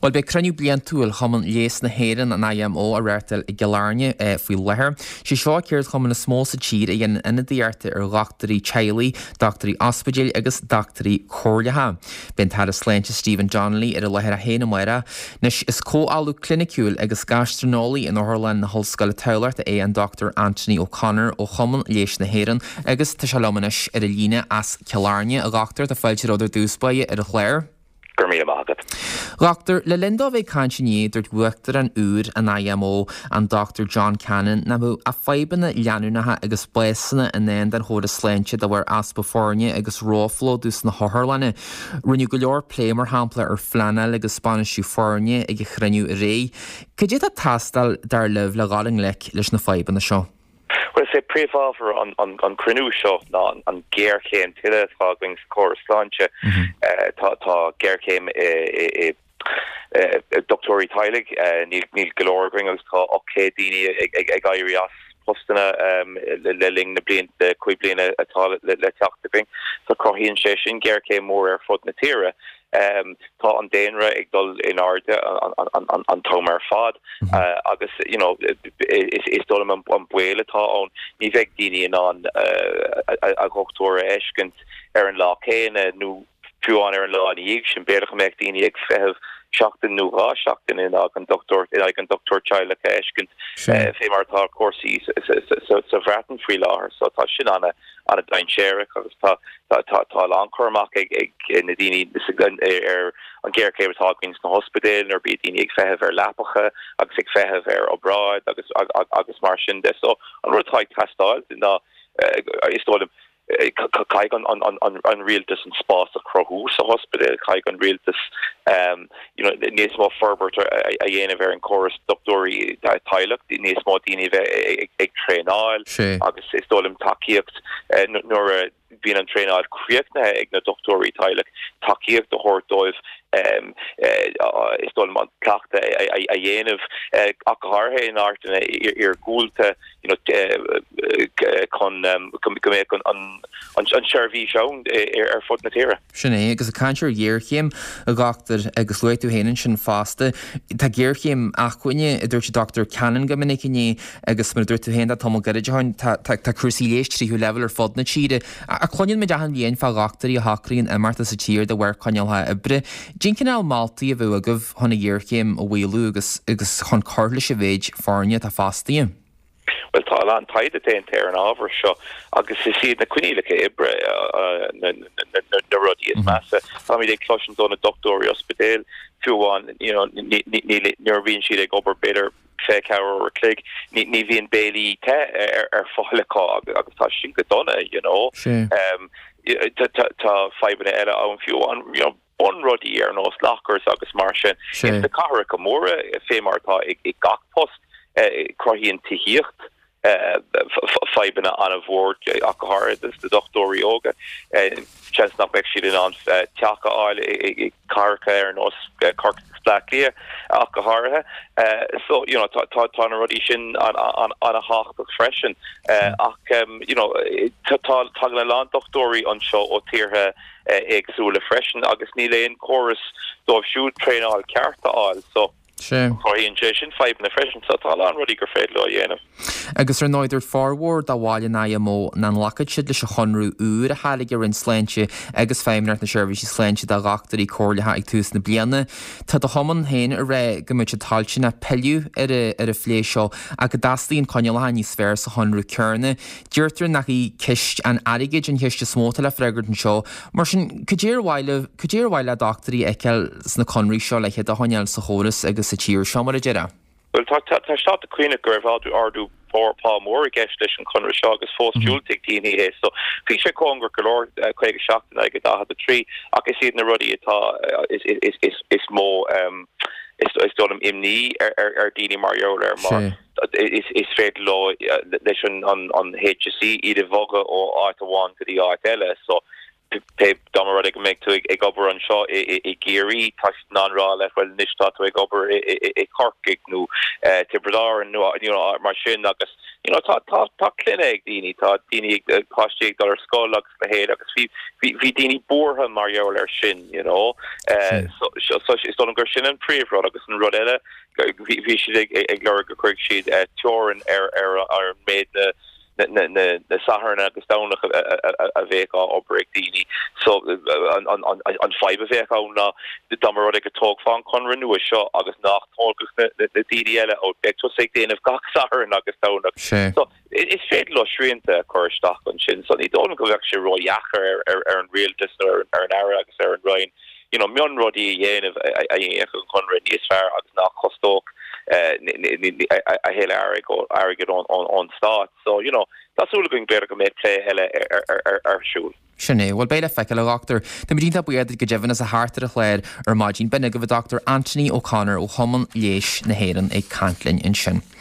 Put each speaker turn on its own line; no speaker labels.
Well be cruniú blian túil chaman léas na héireann an IMO a réirtal I Gelarne faoi lethir. Si seo céirt chaman na smó sa tír a dhéanaan ina dtíarta ar gachtarí Chailly, Dr. Ospedale agus Dr. Corleha. Ben tar a sléinte Stephen Donnelly ar a lethir a héana maira. Nis is cóáú clinicúil agus gastronólaí in Orlan na Hallscoile Taullart a an Dr. Anthony O'Connor ó chaman léas na héireann agus tá se lomanis ar a líne as Gelarne a gachtar a fáilte róidir dúspaide ar a chléir. Dr. le Linda bheith cantinní dúirt bhuachtar an úr an IMO an Dr. John Cannon na bhú a faibanna leanúnathe agus blésanna in éan den chóir a sléinte de bhar aspa fórne agus rófló dús na Hotharlanne. Rinne go leor pléimar hampla ar flanel agus Spanisú fórne ag chriniú a ré. Could a tastal dar leh le galing leis na faibanna seo?
Well, say pre-offer on Crenú seo ná an géir céim tiile fágwings choirslánte tá géir céim Dr. Teilig níl golóir going agus tá oché daoine ag airí as postana le ling na blian de chuig bliana atá le teachtabing so crohíonn sé sin géir céim mór ar fud na tíre. Tá an déanra ag dul in áde an tomar fad agus is dul an buile tá ón ní bheith daoine an a gochtúra eiscint ar an lá chéine nó fiúán ar an lá íag sin béadach meid daoine ag feitheamh seachtain nuá seachtain in ag an doctor Chailly eiscint fé martá cuasaí sa bhreatain frí láthair so tá sin anna dain séire agus tá anchormach ag na daoine ar an géir céim tágwings na hospidéal ar bí daoine ag feitheamh ar lepacha agus ag feitheamh ar obráid agus mar sin de so an rutáid testáil ná istólim caig an realtas an spás a crothús a hospital caig an realtas níos má forbert a dhéanamh ar an choras doctorí Teileach níos má daoine bheith ag tréáil agus is dólim takeíocht nuair bhíon an tréáil críochtna ag na doctorí Teileach takeíocht a thuirdóibh is dólim an clachta a dhéanamh ach thartha in áitina ar gúilta an seirví seán ar fud na tíre.
Sinné agus a cantir géirchéim a gachtar agus leitú héanaan sin fásta. Tá géirchéim achcuine a dúirt Dr. Cannon go minicinné agus mar dúirtú héana tá gaiideáin tá crusaí léis tríú level ar fod na tíre. A chuinn me dehan bhíon fá gachtarí a hacraíon imarta sa tír de bhar coinealtha ibre. Dín cinál Maltaí a bhú agah chuna géirchéim a bhhuilú agus chun carla sé bhéid fáne tá fástaíon.
Well tá an taide déint ar an ábhar seo agus is siad na cuinealacha ibre na rudí is measa tá mí ag cloisian donna doctorí ospidéal fiúháin nuair bhíonn siad ag obair beidir féceabhar ar clig ní bhíonn béilí te ar fáileá agus tá sin go donna tá faibanna eile ann fiúháin on rudí ar nós lachars agus mar sin de cara go móra fémartá ag gach post crohíonn tíhíocht faibanna an a bhór a gohar is de doctorí óga chans nach beh siad in an teacha áil i carcha ar nós carcha splalia a goharthe so tá na rudí sin an a háach freisin ach tá le lá doctorí an seo ó tíortha agsúla freisin agus ní léon choras dóibh siúd tréáil cearta áil so Choíonn sé sin faibanna freisin sa tá an rudí gur féad le dhéanamh.
Agus ar náidir forward a bháil na IMO na lacad siad leis a chunrú úr a hálaigh ar an sléinte agus féimneart na seirbhísí sléinte de gachtarí Corleha ag tús na bliana. Tá do thoman héin a ré go muid talte na peiliú ar a phlé seo a go dastaíon coinealtha níos fearr sa chunrú cearna. Dúirtar nach í cist an aigeid an hiiste smóta le freigart an seo. Mar sin cudéir bhile doctorí eiceil sna conraí seo le chéad a hoineal sa chóras agus sa tír seo mar a deire.
Well, tá a cuioine gur bhádú ardú pá mór a gceist leis an chunra seo agus fós fiúltaigh daoine é so bhí sé congur go leor chuige seachtainna ag dá a trí ach is iad na rudí atá is mó is dom imní ar daoine marheol ar mar is féad le leis an HSC iad a bhoga ó áit amháin go dtí áit eile so pe domar ag make to ag ober an shaw e geary touch non-raw left well nishta to ag ober e cork nu Tibradar and mar sin agus tá clinic dini tá dini costig dollar skull agus the head agus vi dini borha Mario sin so is don gur sin an pre agus an rodella vi ag glor go quick sheet tour and er made the Sahara agus down a vehicle operate dini so on 5 a vehicle na the Domarodig talk fan con renew a shot agus nach talk the DDL out back to say the of gach Sahara agus down so it's straight lo shrinte cor stock on chin so they don't go actually roy yacher an real listener or an ara agus an Ryan mion rodi yen of I conrad is fair agus nach costok I hell Arigot on start so that's all going better go make play hella show
Sinné, well beile feice le Dr. Tá dínta buiad go dehann as a hátar a chléir ar máidín benne go bh Dr. Anthony O'Connor ó Chumann Léis na Héireann ag Cantlin in sin.